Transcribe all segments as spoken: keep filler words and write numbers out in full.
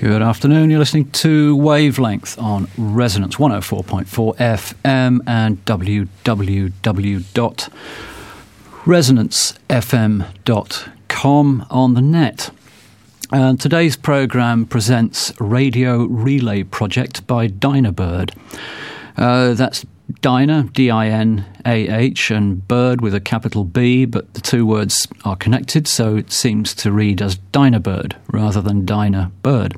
Good afternoon. You're listening to Wavelength on Resonance one oh four point four F M and w w w dot resonance f m dot com on the net. And today's programme presents Radio Relay Project by Dynabird. Uh, that's Dyna, D I N A H, and Bird with a capital B, but the two words are connected, so it seems to read as Dynabird rather than Dynabird.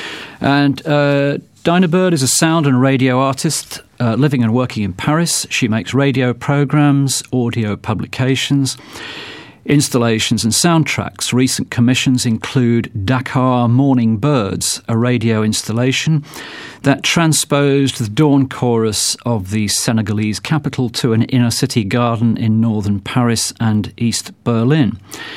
And uh, Dynabird is a sound and radio artist uh, living and working in Paris. She makes radio programmes, audio publications, installations and soundtracks. Recent commissions include Dakar Morning Birds, a radio installation that transposed the dawn chorus of the Senegalese capital to an inner-city garden in northern Paris and East Berlin.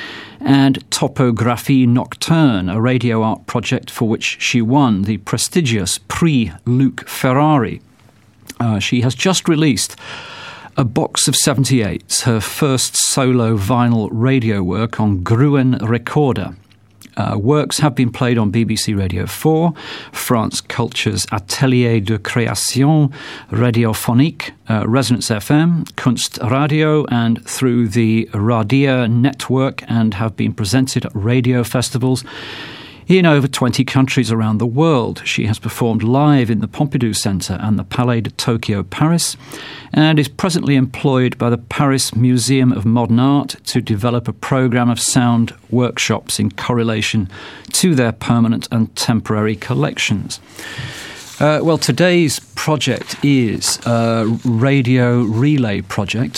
And Topographie Nocturne, a radio art project for which she won the prestigious Prix Luc Ferrari. Uh, she has just released A Box of seventy-eights, her first solo vinyl radio work on Gruen Recorder. Uh, works have been played on B B C Radio four, France Culture's Atelier de Création Radiophonique, uh, Resonance F M, Kunst Radio, and through the Radia network, and have been presented at radio festivals in over twenty countries around the world. She has performed live in the Pompidou Centre and the Palais de Tokyo, Paris, and is presently employed by the Paris Museum of Modern Art to develop a programme of sound workshops in correlation to their permanent and temporary collections. Uh, well, today's project is a Radio Relay Project.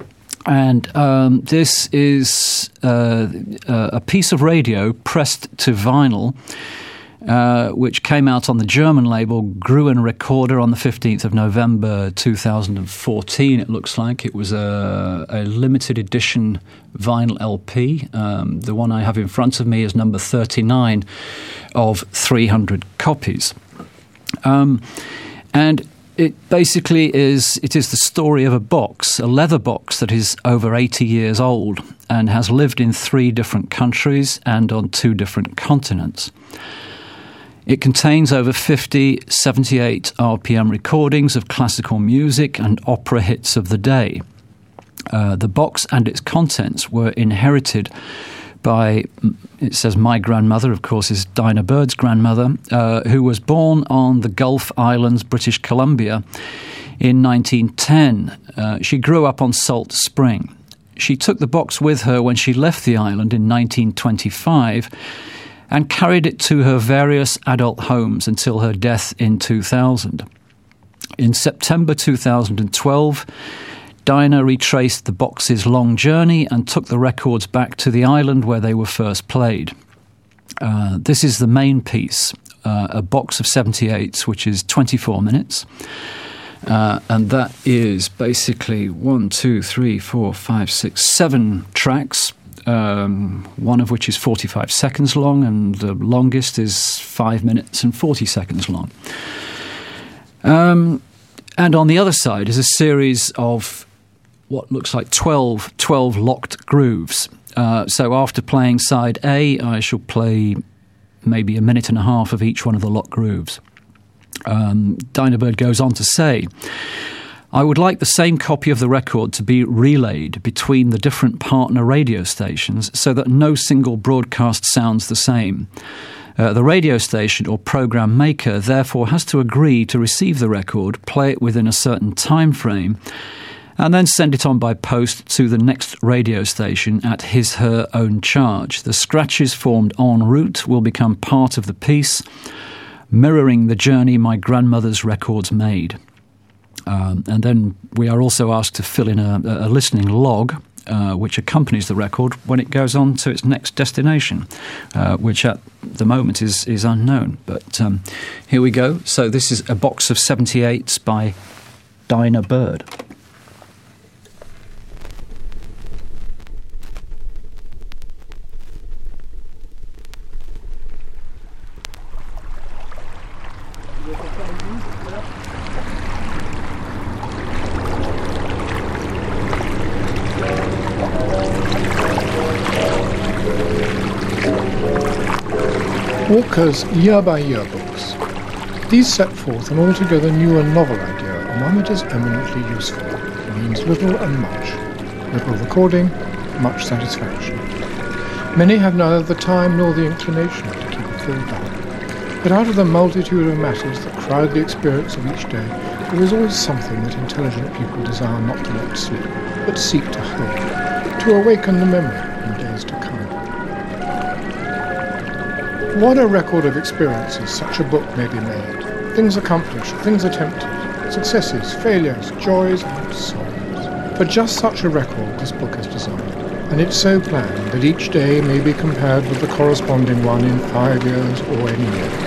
And um, this is uh, a piece of radio pressed to vinyl, uh, which came out on the German label Gruen Recorder on the fifteenth of November two thousand fourteen, it looks like. It was a, a limited edition vinyl L P. Um, the one I have in front of me is number thirty-nine of three hundred copies. Um, and It basically is, it is the story of a box, a leather box that is over eighty years old and has lived in three different countries and on two different continents. It contains over fifty seventy-eight R P M recordings of classical music and opera hits of the day. Uh, the box and its contents were inherited by, it says my grandmother, of course, is Dynabird's grandmother, uh, who was born on the Gulf Islands, British Columbia, in nineteen ten. Uh, she grew up on Salt Spring. She took the box with her when she left the island in nineteen twenty-five and carried it to her various adult homes until her death in two thousand. In September two thousand twelve, Dyna retraced the box's long journey and took the records back to the island where they were first played. Uh, this is the main piece, uh, a box of seventy-eights, which is twenty-four minutes. Uh, and that is basically one, two, three, four, five, six, seven tracks, um, one of which is forty-five seconds long, and the longest is five minutes and forty seconds long. Um, and on the other side is a series of what looks like twelve, twelve locked grooves. Uh, so after playing side A, I shall play maybe a minute and a half of each one of the locked grooves. Um, Dynabird goes on to say, I would like the same copy of the record to be relayed between the different partner radio stations so that no single broadcast sounds the same. Uh, the radio station or program maker therefore has to agree to receive the record, play it within a certain time frame, and then send it on by post to the next radio station at his, her own charge. The scratches formed en route will become part of the piece, mirroring the journey my grandmother's records made. Um, and then we are also asked to fill in a, a listening log, uh, which accompanies the record when it goes on to its next destination, uh, which at the moment is, is unknown. But um, here we go. So this is A Box of seventy-eights by Dynabird. Thank you. Walker's year-by-year books. These set forth an altogether new and novel idea, and one that is eminently useful. It means little and much. Little recording, much satisfaction. Many have neither the time nor the inclination to keep it filled up. But out of the multitude of matters that crowd the experience of each day, there is always something that intelligent people desire not to let slip, but seek to hold, to awaken the memory in days to come. What a record of experiences such a book may be made. Things accomplished, things attempted, successes, failures, joys and sorrows. For just such a record this book is designed, and it's so planned that each day may be compared with the corresponding one in five years or any year.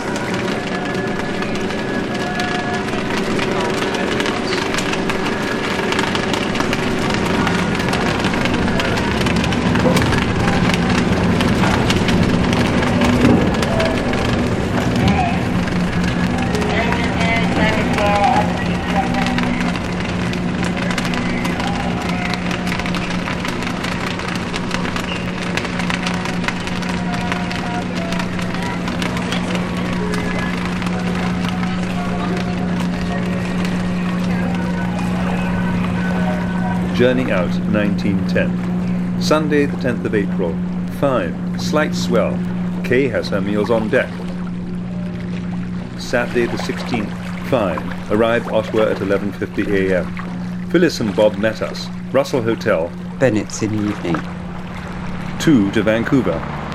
Journey out, nineteen ten. Sunday, the tenth of April. five. Slight swell. Kay has her meals on deck. Saturday, the sixteenth. five. Arrived Ottawa at eleven fifty a m. Phyllis and Bob met us. Russell Hotel. Bennett's in the evening. two. To Vancouver.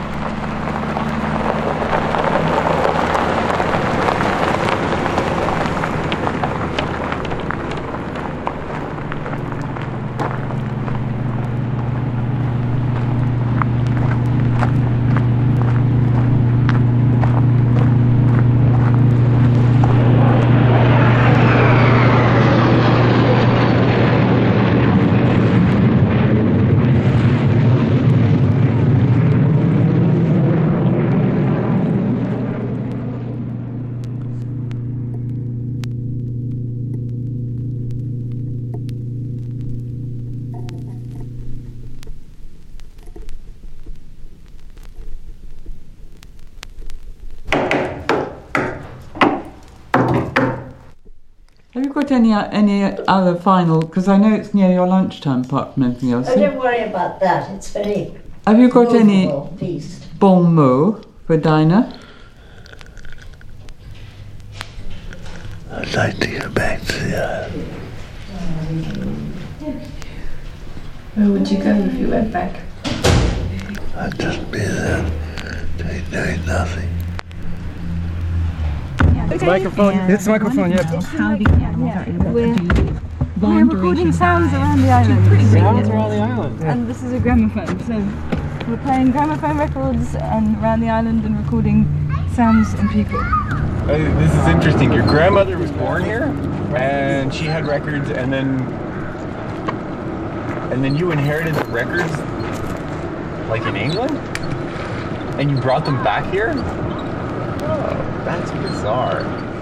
Have you got any any other final? Because I know it's near your lunchtime, apart from anything else. Oh, don't worry about that. It's very. Have you got any feast. bon mot for Dinah? I'd like to go back to the island. Where would you go if you went back? I'd just be there, doing, doing nothing. It's microphone. It's the microphone. Yeah. How the animals are able to do We're recording sounds around the island. Sounds around the island. Yeah. And this is a gramophone, so we're playing gramophone records and around the island and recording sounds and people. Uh, this is interesting. Your grandmother was born here, and she had records, and then and then you inherited the records, like in England, and you brought them back here. Oh, that's bizarre.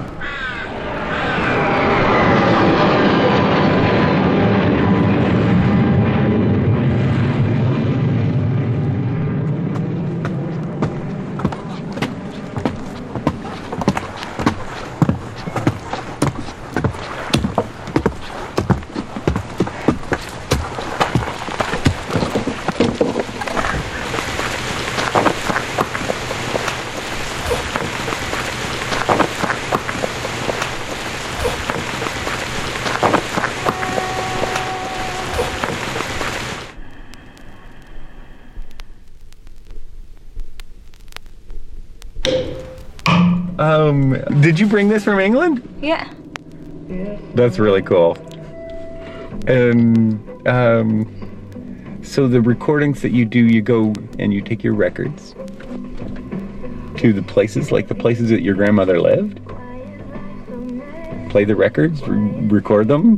Um, did you bring this from England? Yeah. That's really cool. And um, so the recordings that you do, you go and you take your records to the places, like the places that your grandmother lived. Play the records, re- record them.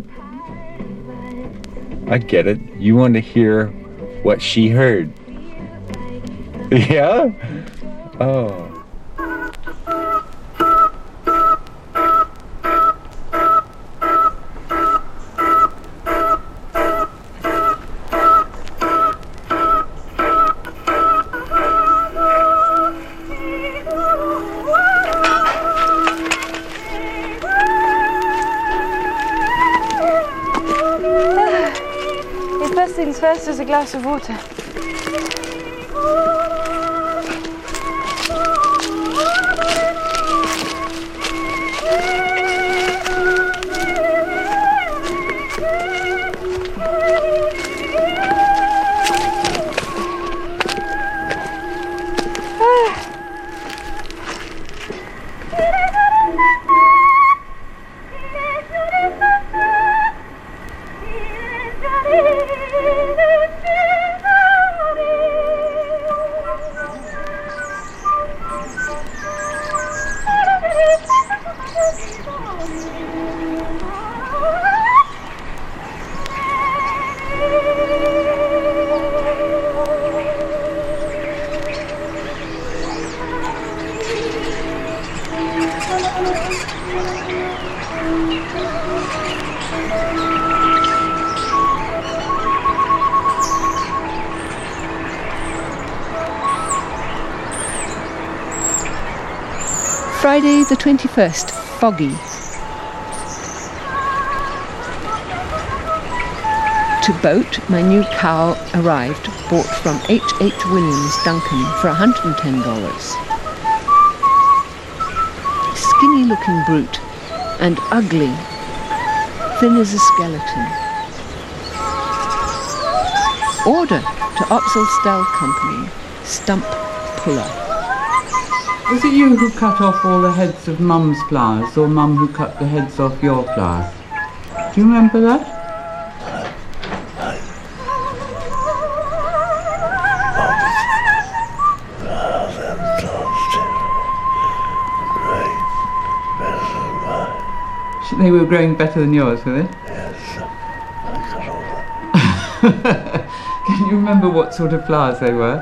I get it. You want to hear what she heard. Yeah? Oh. glass of water. Friday the twenty-first, foggy. To boat, my new cow arrived, bought from H H Williams Duncan for one hundred ten dollars. Skinny looking brute and ugly, thin as a skeleton. Order to Oxelsdale Company, stump puller. Was it you who cut off all the heads of Mum's flowers, or Mum who cut the heads off your flowers? Do you remember that? They were growing better than yours, were they? Yes. I got all that. Can you remember what sort of flowers they were?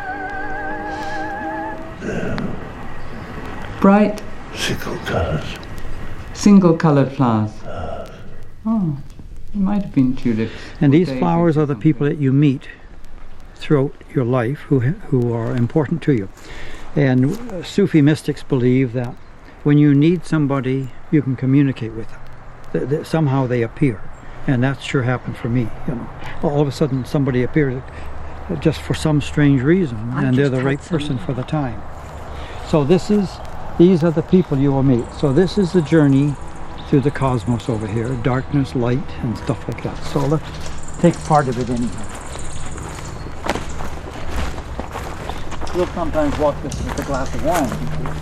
No. Bright? Single colours. Single coloured flowers. Uh, oh, it might have been tulips. And these flowers are the people that you meet throughout your life who who are important to you. And uh, Sufi mystics believe that when you need somebody, you can communicate with them. Th th somehow they appear, and that sure happened for me. You know, all of a sudden somebody appeared just for some strange reason, I and they're the right person for the time. So this is, these are the people you will meet. So this is the journey through the cosmos over here, darkness, light, and stuff like that. So let's take part of it anyhow. We'll sometimes walk this with a glass of wine.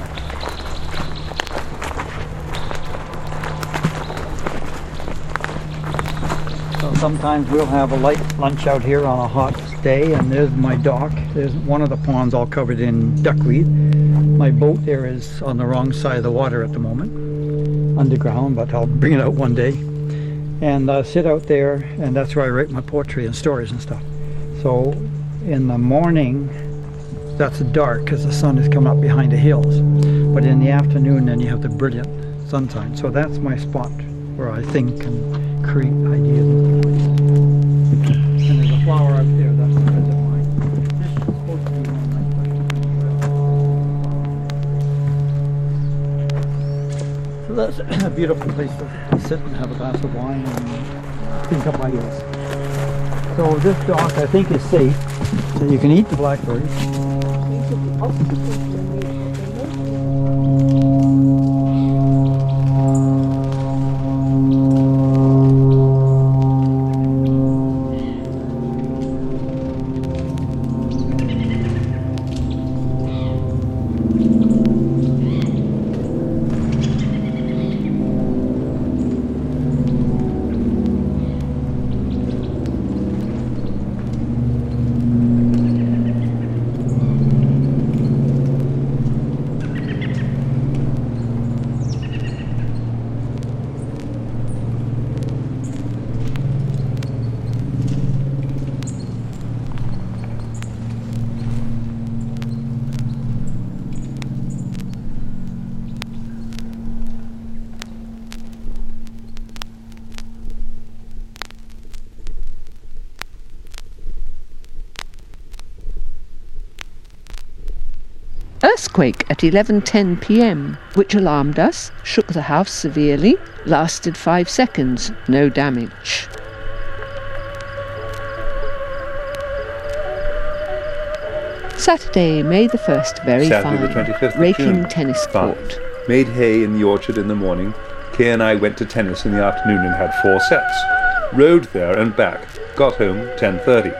So sometimes we'll have a light lunch out here on a hot day, and there's my dock. There's one of the ponds all covered in duckweed. My boat there is on the wrong side of the water at the moment, underground, but I'll bring it out one day. And I sit out there, and that's where I write my poetry and stories and stuff. So in the morning, that's dark because the sun is coming up behind the hills. But in the afternoon, then you have the brilliant sunshine. So that's my spot where I think and create ideas. And there's a flower out there, that's a friend of mine. This is supposed to be one of my questions. So that's a beautiful place to sit and have a glass of wine and think up ideas. So this dock I think is safe, so you can eat the blackberries. Earthquake at eleven ten p m, which alarmed us, shook the house severely, lasted five seconds, no damage. Saturday, May the first, very Saturday fine. the twenty-fifth of Raking June. tennis Fine. court. Made hay in the orchard in the morning. Kay and I went to tennis in the afternoon and had four sets. Rode there and back. Got home ten thirty.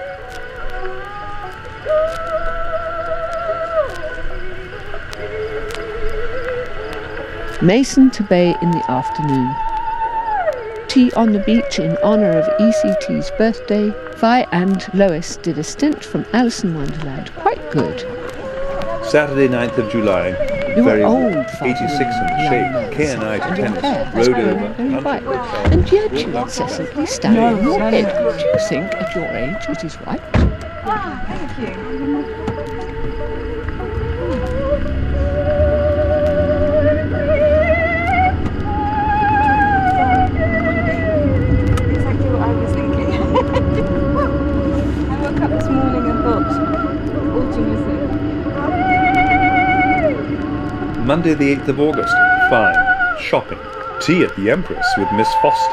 Mason to Bay in the afternoon. Tea on the beach in honour of E C T's birthday. Vi and Lois did a stint from Alice in Wonderland. Quite good. Saturday ninth of July. You very are old, warm. Father, eighty-six in the young shade. man, Kay and I to and your tennis. hair has Rode grown over. very under white, the hotel. and yet Walked you up incessantly the stand No, on your no, head. no. Do you think, at your age, it is right? Ah, thank you. Exactly what I was thinking. I woke up this morning and thought, autumn is it? Monday the eighth of August. Fine. Shopping. Tea at the Empress with Miss Foster.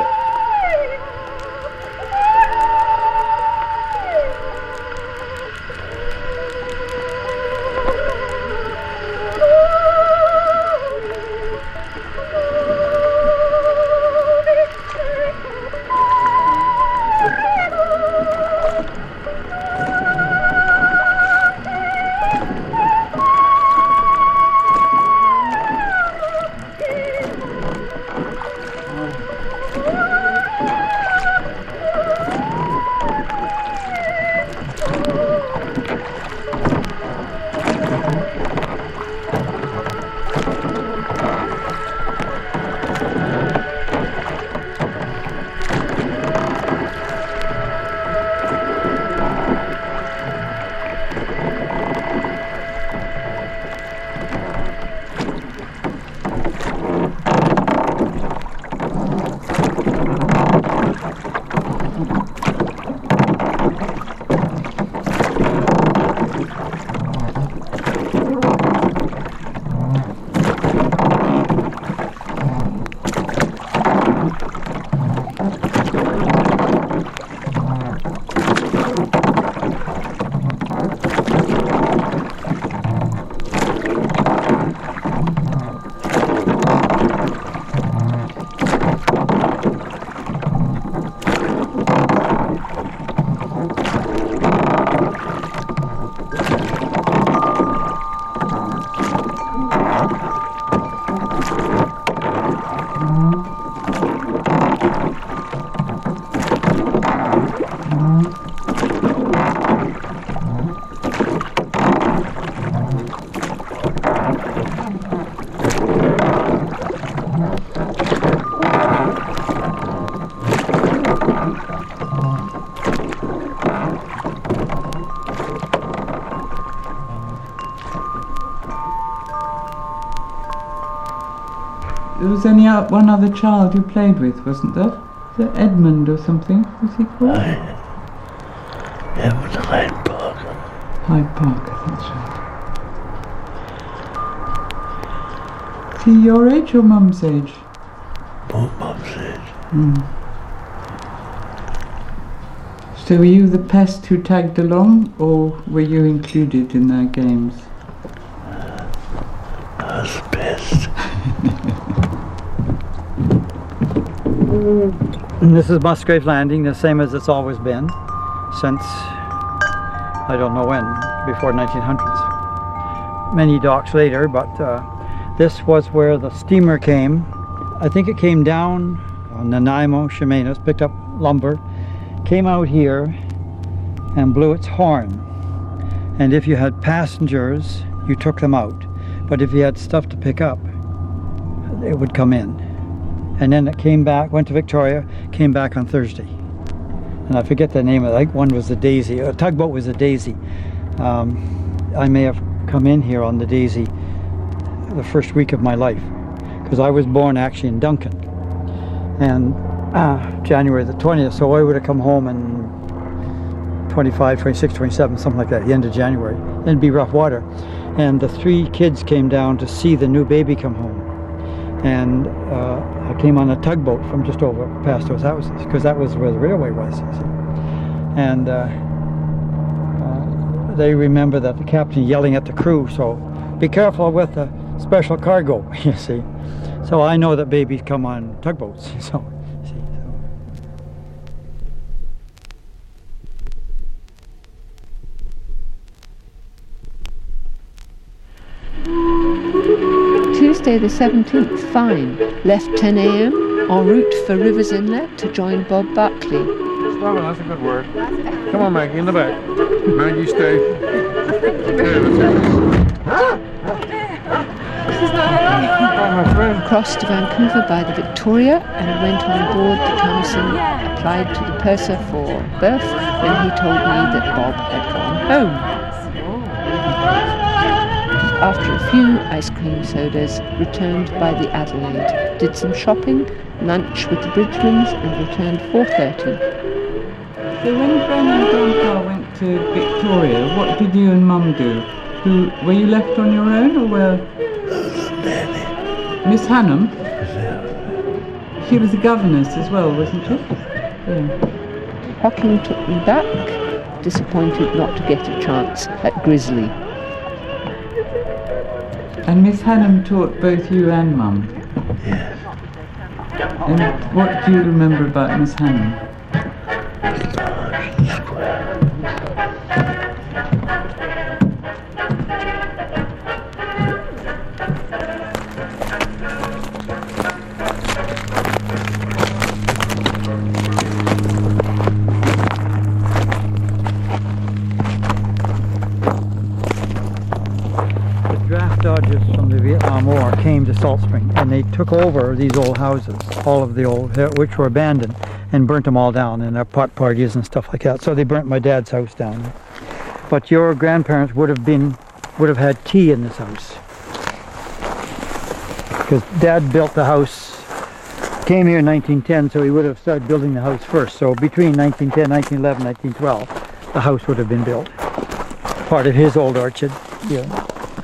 There was only o- one other child you played with, wasn't there? Was it Edmund or something? Was he called? Edmund Hyde Park. Hyde Park, that's right. Is he your age or Mum's age? Both Mum's age. Mm. So were you the pest who tagged along, or were you included in their games? I was the best. And this is Musgrave Landing, the same as it's always been since I don't know when, before nineteen hundreds. Many docks later, but uh, this was where the steamer came. I think it came down on Nanaimo, Chemainus, picked up lumber, came out here and blew its horn. And if you had passengers, you took them out. But if you had stuff to pick up, it would come in. And then it came back, went to Victoria, came back on Thursday. And I forget the name of it. I think one was the Daisy. A tugboat was the Daisy. Um, I may have come in here on the Daisy the first week of my life, because I was born actually in Duncan. And uh, January the twentieth, so I would have come home in twenty-five, twenty-six, twenty-seven, something like that, the end of January. Then it'd be rough water. And the three kids came down to see the new baby come home. And uh, I came on a tugboat from just over past those houses, because that was where the railway was, you see. And uh, uh, they remember that the captain yelling at the crew, so be careful with the special cargo, you see. So I know that babies come on tugboats, so, see, so. Tuesday the seventeenth, fine. Left ten a m en route for Rivers Inlet to join Bob Buckley. Stop it, that's a good word. Come on, Maggie, in the back. Maggie, stay. Okay, let's hear this. Oh, my friend. Crossed to Vancouver by the Victoria and went on board the Thomason, applied to the purser for berth when he told me that Bob had gone home. After a few ice cream sodas, returned by the Adelaide, did some shopping, lunch with the Bridgemans and returned four thirty. So when Granny and Grandpa went to Victoria, what did you and Mum do? Who, were you left on your own or were... Miss Hannum? She was a governess as well, wasn't she? Yeah. Hocking took me back, disappointed not to get a chance at Grizzly. And Miss Hannum taught both you and Mum? Yes. And what do you remember about Miss Hannum? Dodgers from the Vietnam War came to Salt Spring and they took over these old houses, all of the old, which were abandoned, and burnt them all down in their pot parties and stuff like that. So they burnt my dad's house down. But your grandparents would have been, would have had tea in this house. Because Dad built the house, came here in nineteen ten, so he would have started building the house first. So between nineteen ten, nineteen eleven, nineteen twelve, the house would have been built. Part of his old orchard. Yeah.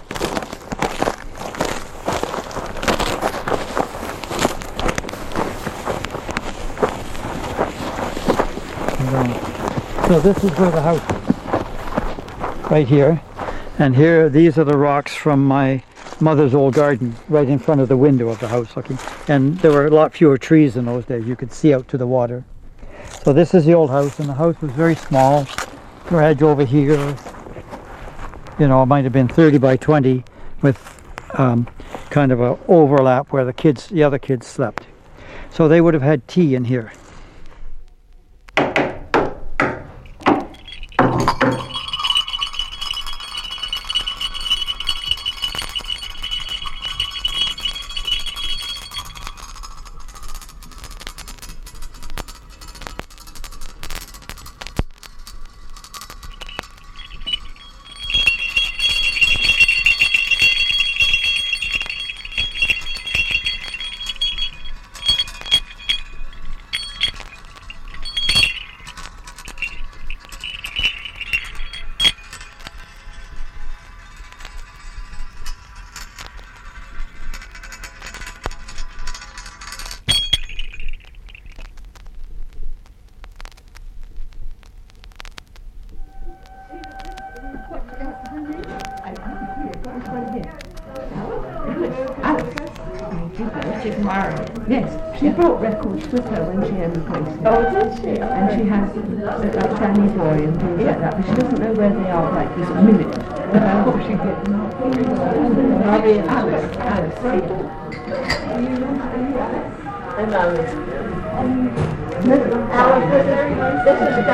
So this is where the house is, right here. And here, these are the rocks from my mother's old garden, right in front of the window of the house looking. And there were a lot fewer trees in those days. You could see out to the water. So this is the old house, and the house was very small. Garage over here, you know, it might have been thirty by twenty with um, kind of a overlap where the kids, the other kids slept. So they would have had tea in here. Yes, she brought records with her when she emigrated. Oh, did she? And she has like Danny Boy and things like that, but she doesn't know where they are right this minute. I hope she gets them. Alice, Alice. I'm Alice. Alice, this is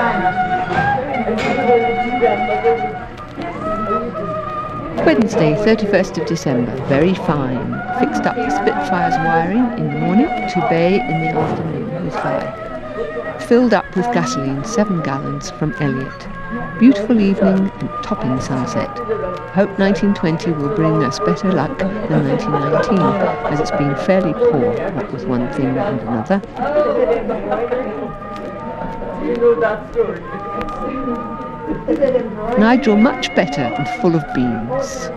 Dinah. Wednesday, thirty-first of December, very fine. Fixed up the Spitfire's wiring in the morning, to Bay in the afternoon with Vi. Filled up with gasoline, seven gallons from Elliot. Beautiful evening and topping sunset. Hope nineteen twenty will bring us better luck than nineteen nineteen, as it's been fairly poor, what with one thing and another. Nigel much better and full of beans.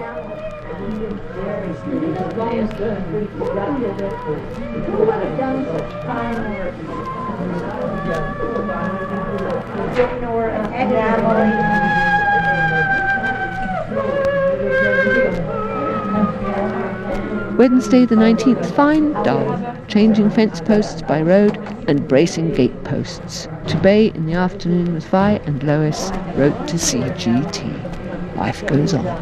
Wednesday the nineteenth, fine, dull, changing fence posts by road and bracing gate posts. To Bay in the afternoon with Vi and Lois wrote to C G T. Life goes on.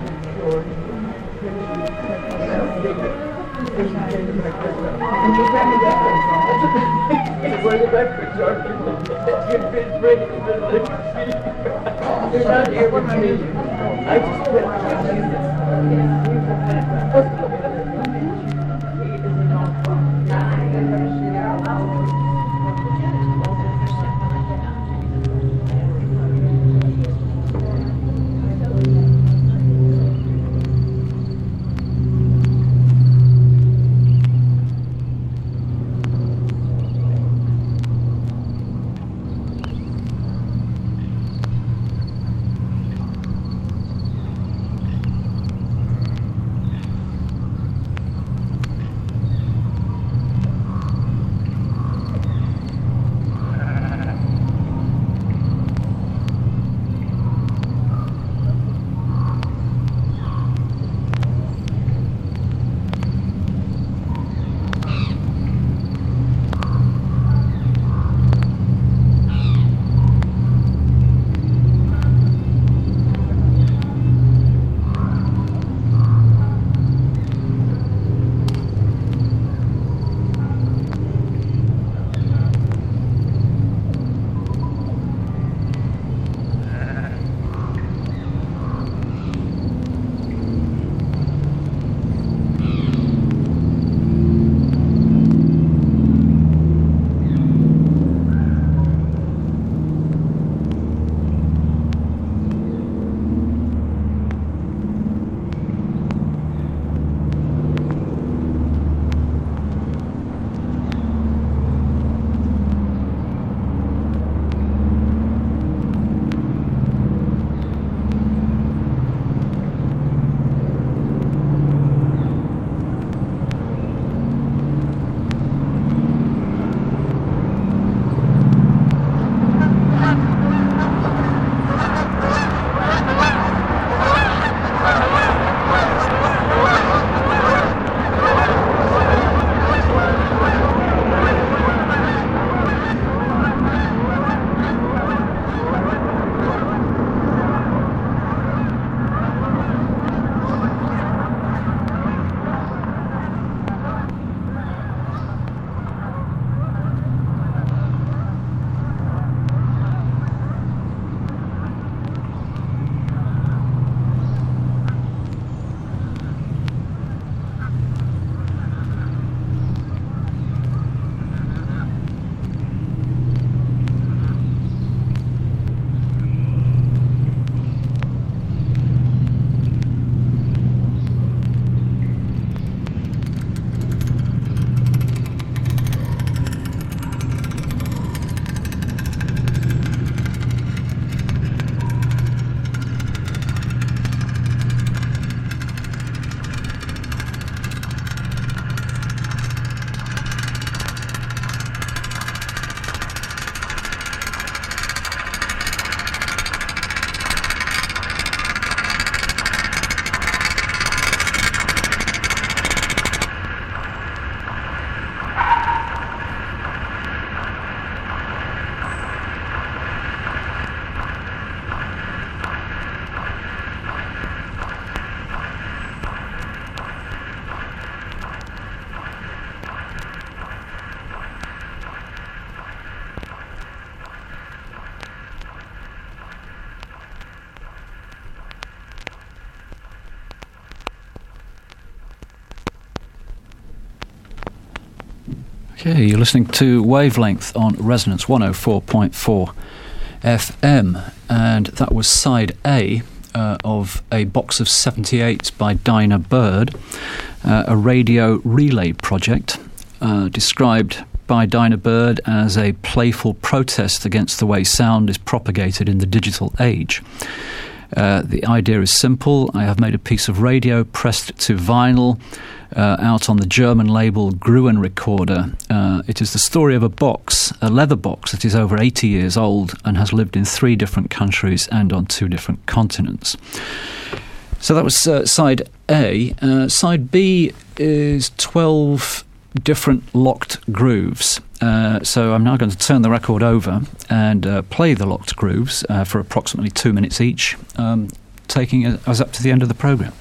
Okay, you're listening to Wavelength on Resonance one oh four point four F M, and that was side A uh, of a box of seventy-eights by Dinah Bird, uh, a radio relay project uh, described by Dinah Bird as a playful protest against the way sound is propagated in the digital age. Uh, the idea is simple. I have made a piece of radio, pressed it to vinyl, uh, out on the German label Gruen Recorder. Uh, it is the story of a box, a leather box that is over eighty years old and has lived in three different countries and on two different continents. So that was uh, side A. Uh, side B is twelve different locked grooves. Uh, so I'm now going to turn the record over and uh, play the locked grooves uh, for approximately two minutes each, um, taking us up to the end of the programme.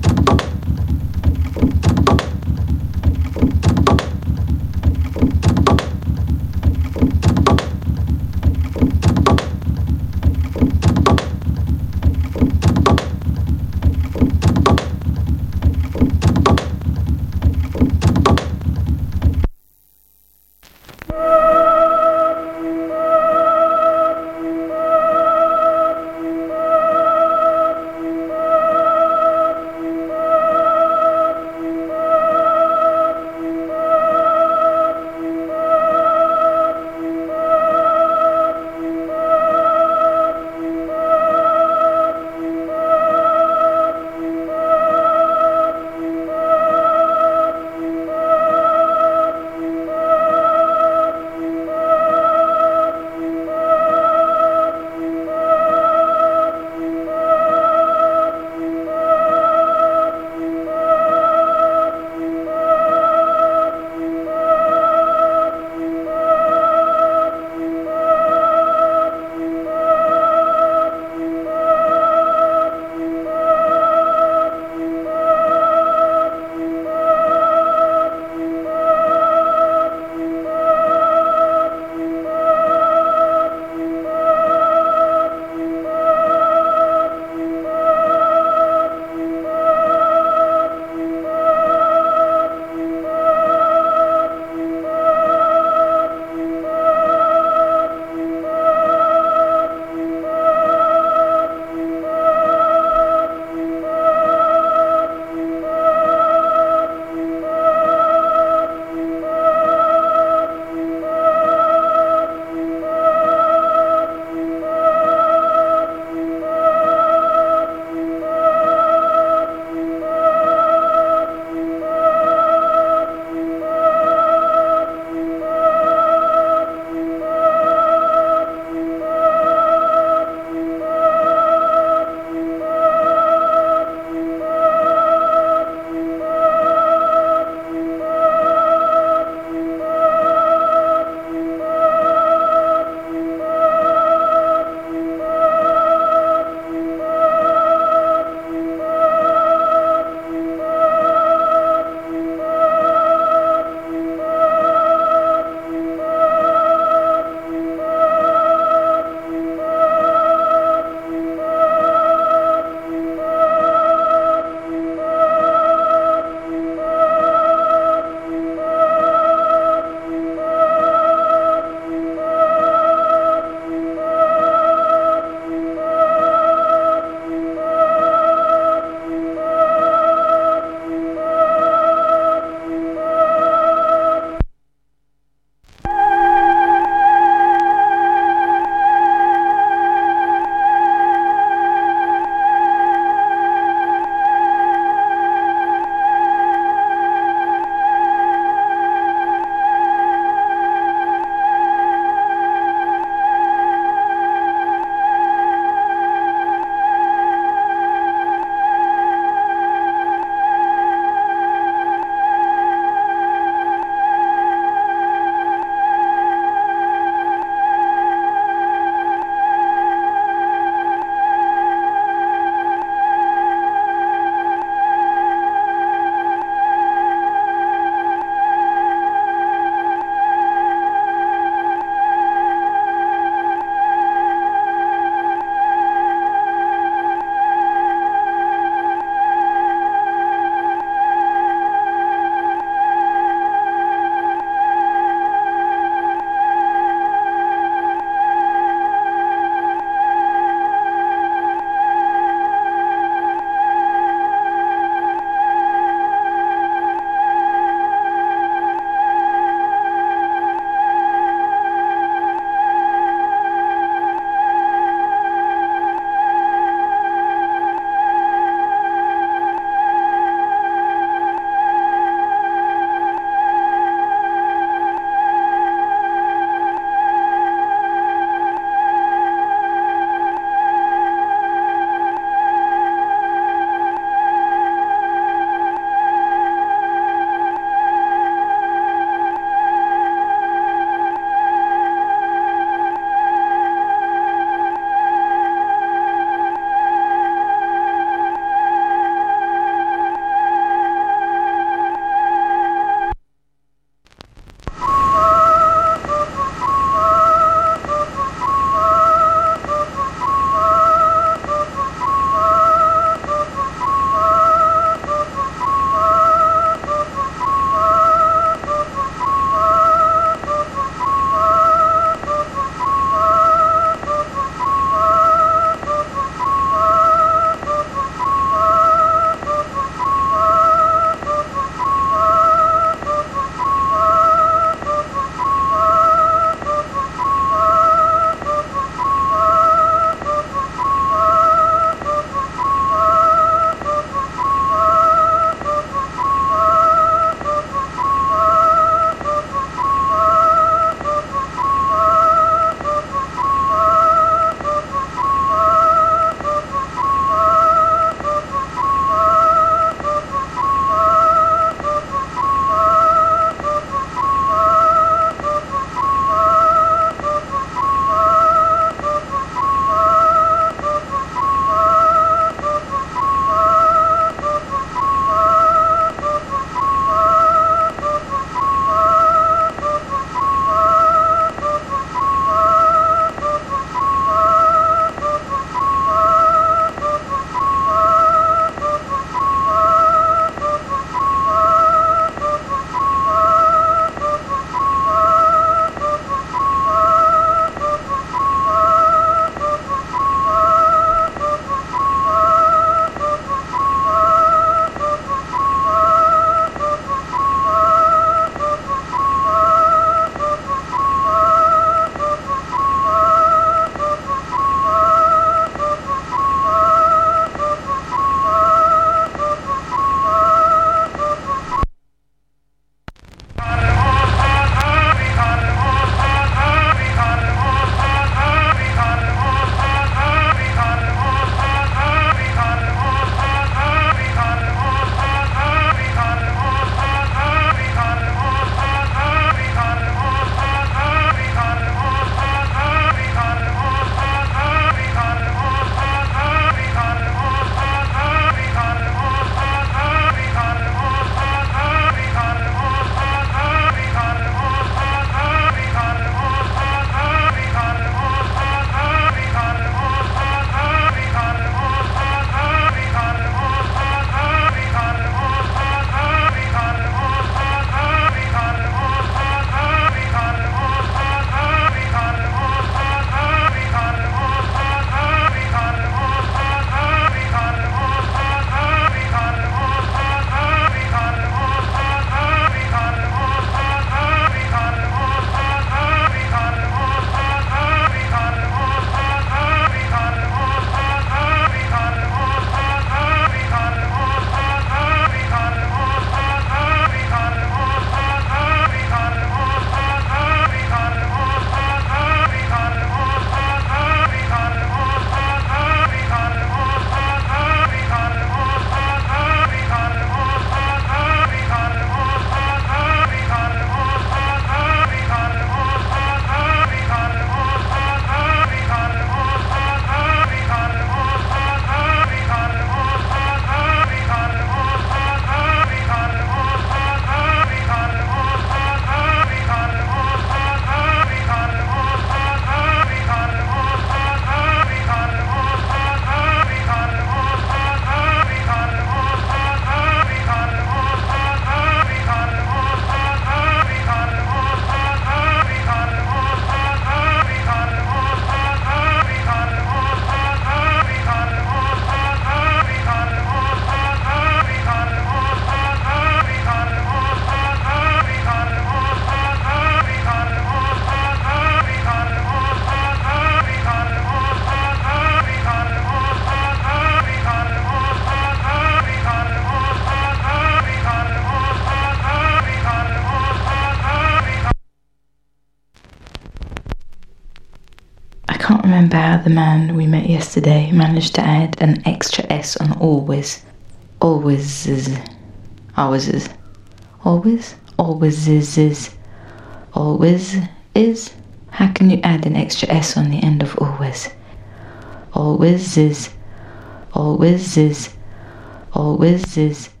can't remember how the man we met yesterday managed to add an extra S on always. Always is. Always is. Always? Always is is. Always is. How can you add an extra S on the end of always? Always is. Always is. Always is.